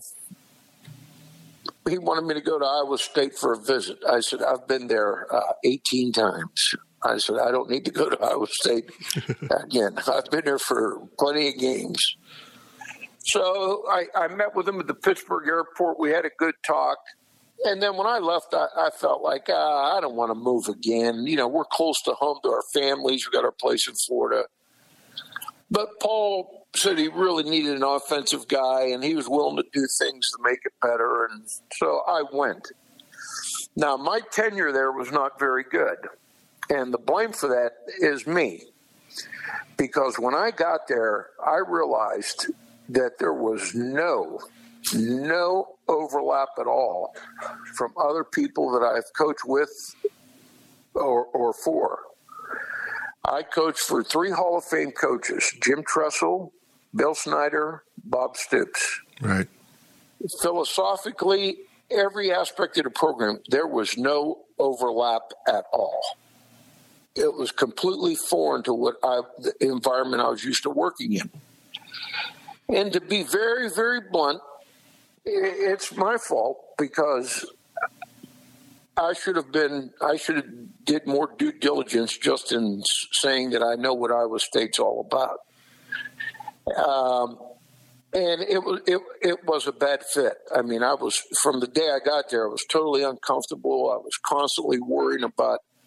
he wanted me to go to Iowa State for a visit. I said, I've been there uh, eighteen times. I said, I don't need to go to Iowa State again. I've been there for plenty of games. So I, I met with him at the Pittsburgh airport. We had a good talk. And then when I left, I, I felt like, ah, I don't want to move again. You know, we're close to home to our families. We got our place in Florida. But Paul said he really needed an offensive guy, and he was willing to do things to make it better. And so I went. Now, my tenure there was not very good. And the blame for that is me. Because when I got there, I realized that there was no, no overlap at all from other people that I've coached with or, or for. I coached for three Hall of Fame coaches, Jim Tressel, Bill Snyder, Bob Stoops. Right. Philosophically, every aspect of the program, there was no overlap at all. It was completely foreign to what I, the environment I was used to working in. And to be very, very blunt, it's my fault because I should have been, I should have did more due diligence just in saying that I know what Iowa State's all about. Um, and it was, it, it was a bad fit. I mean, I was, from the day I got there, I was totally uncomfortable. I was constantly worrying about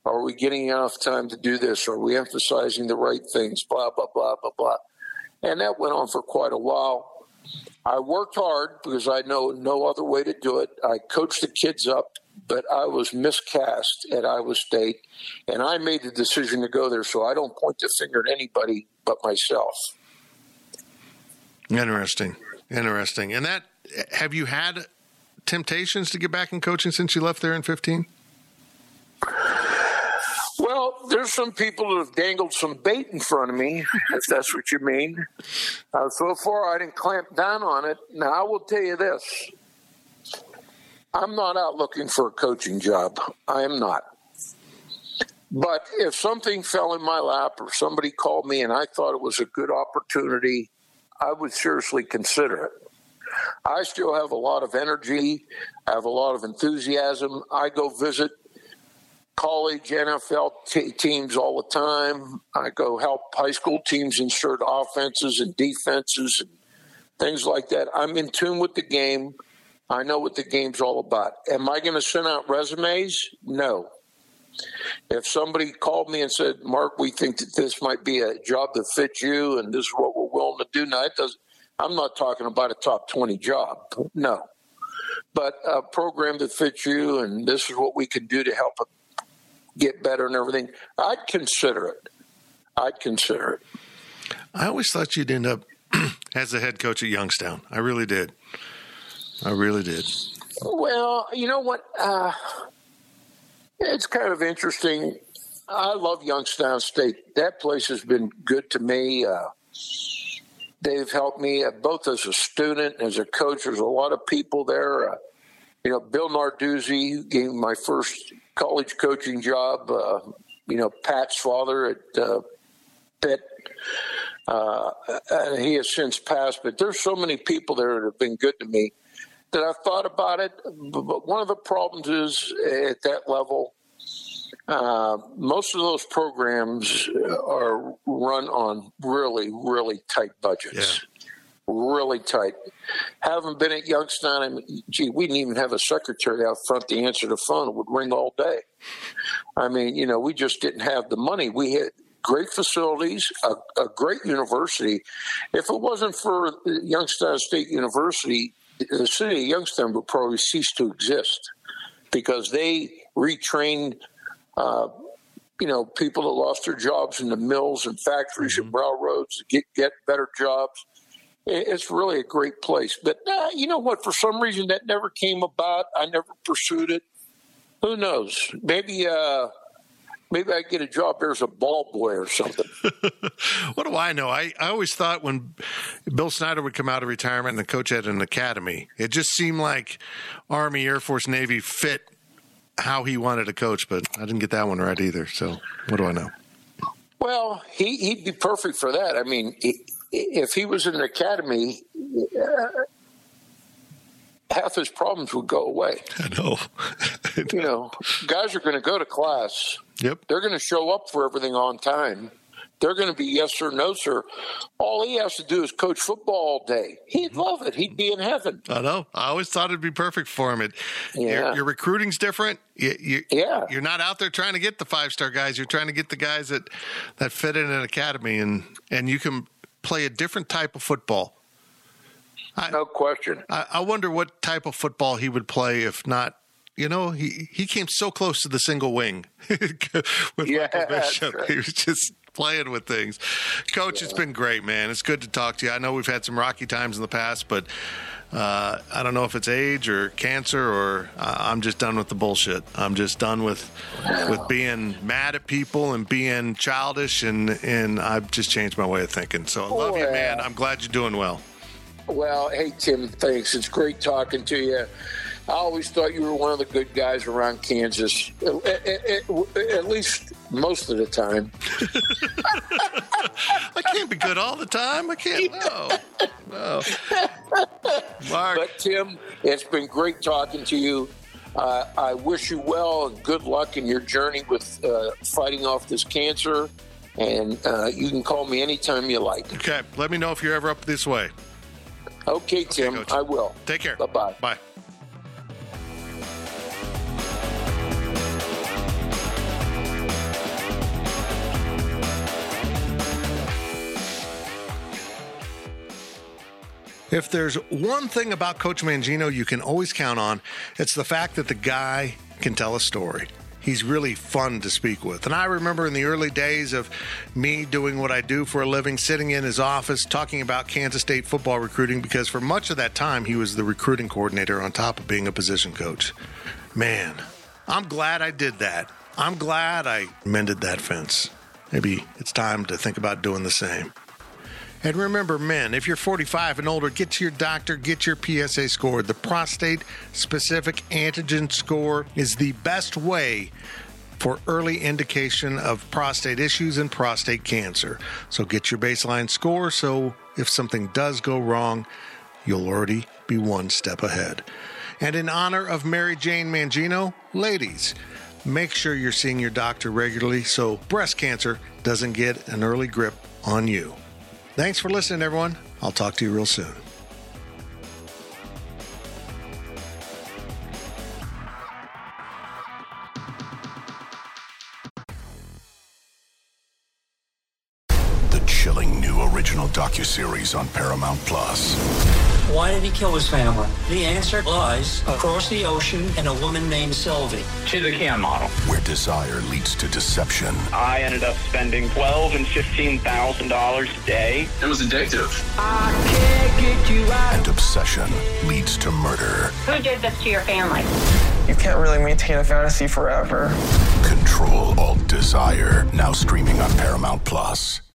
Are we getting enough time to do this? Are we emphasizing the right things? Blah, blah, blah, blah, blah. And that went on for quite a while. I worked hard because I know no other way to do it. I coached the kids up, but I was miscast at Iowa State, and I made the decision to go there, so I don't point the finger at anybody but myself. Interesting. Interesting. And that, have you had temptations to get back in coaching since you left there in fifteen? Well, there's some people that have dangled some bait in front of me, if that's what you mean. Uh, so far, I didn't clamp down on it. Now, I will tell you this. I'm not out looking for a coaching job. I am not. But if something fell in my lap or somebody called me and I thought it was a good opportunity, I would seriously consider it. I still have a lot of energy. I have a lot of enthusiasm. I go visit college N F L t- teams all the time. I go help high school teams insert offenses and defenses and things like that. I'm in tune with the game. I know what the game's all about. Am I going to send out resumes? No. If somebody called me and said, Mark, we think that this might be a job that fits you and this is what we're willing to do. Now, it does, I'm not talking about a top twenty job. No. But a program that fits you and this is what we can do to help it get better and everything, I'd consider it. I'd consider it. I always thought you'd end up as the head coach at Youngstown. I really did. I really did. Well, you know what? Uh, it's kind of interesting. I love Youngstown State. That place has been good to me. Uh, they've helped me uh, both as a student and as a coach. There's a lot of people there. Uh, you know, Bill Narduzzi gave me my first college coaching job. Uh, you know, Pat's father at uh, Pitt. Uh, and he has since passed. But there's so many people there that have been good to me that I've thought about it. But one of the problems is at that level, uh, most of those programs are run on really, really tight budgets. Yeah. Really tight. Haven't been at Youngstown. I mean, gee, we didn't even have a secretary out front to answer the phone. It would ring all day. I mean, you know, we just didn't have the money. We had great facilities, a, a great university. If it wasn't for Youngstown State University, the city of Youngstown would probably cease to exist because they retrained, uh, you know, people that lost their jobs in the mills and factories mm-hmm. and railroads to get, get better jobs. It's really a great place. But uh, you know what? For some reason, that never came about. I never pursued it. Who knows? Maybe uh, maybe I get a job there as a ball boy or something. What do I know? I, I always thought when Bill Snyder would come out of retirement and the coach had an academy, it just seemed like Army, Air Force, Navy fit how he wanted to coach. But I didn't get that one right either. So what do I know? Well, he, he'd be perfect for that. I mean, he, if he was in an academy, uh, half his problems would go away. I know. I know. You know, guys are going to go to class. Yep. They're going to show up for everything on time. They're going to be yes sir, no sir. All he has to do is coach football all day. He'd love it. He'd be in heaven. I know. I always thought it'd be perfect for him. It, yeah. your, your recruiting's different. You, you, yeah. You're not out there trying to get the five-star guys. You're trying to get the guys that, that fit in an academy, and, and you can play a different type of football. I, no question. I, I wonder what type of football he would play if not. You know, he, he came so close to the single wing with yeah, Michael Bishop. Right. He was just playing with things. Coach, yeah. It's been great, man. It's good to talk to you. I know we've had some rocky times in the past, but uh, I don't know if it's age or cancer or uh, I'm just done with the bullshit. I'm just done with with being mad at people and being childish, and, and I've just changed my way of thinking. So I love oh, you, man. I'm glad you're doing well. Well, hey, Tim, thanks. It's great talking to you. I always thought you were one of the good guys around Kansas, at, at, at least most of the time. I can't be good all the time. I can't. No. No. Mark. But, Tim, it's been great talking to you. Uh, I wish you well and good luck in your journey with uh, fighting off this cancer. And uh, you can call me anytime you like. Okay. Let me know if you're ever up this way. Okay, Tim. Okay, I will. Take care. Bye-bye. Bye. If there's one thing about Coach Mangino you can always count on, it's the fact that the guy can tell a story. He's really fun to speak with. And I remember in the early days of me doing what I do for a living, sitting in his office talking about Kansas State football recruiting, because for much of that time, he was the recruiting coordinator on top of being a position coach. Man, I'm glad I did that. I'm glad I mended that fence. Maybe it's time to think about doing the same. And remember, men, if you're forty-five and older, get to your doctor, get your P S A score. The prostate-specific antigen score is the best way for early indication of prostate issues and prostate cancer. So get your baseline score so if something does go wrong, you'll already be one step ahead. And in honor of Mary Jane Mangino, ladies, make sure you're seeing your doctor regularly so breast cancer doesn't get an early grip on you. Thanks for listening, everyone. I'll talk to you real soon. The chilling new original docuseries on Paramount Plus. Why did he kill his family? The answer lies across the ocean in a woman named Sylvie. She's a Can model. Where desire leads to deception. I ended up spending twelve thousand dollars and fifteen thousand dollars a day. It was addictive. I can't get you out. And obsession leads to murder. Who did this to your family? You can't really maintain a fantasy forever. Control Alt Desire, now streaming on Paramount Plus.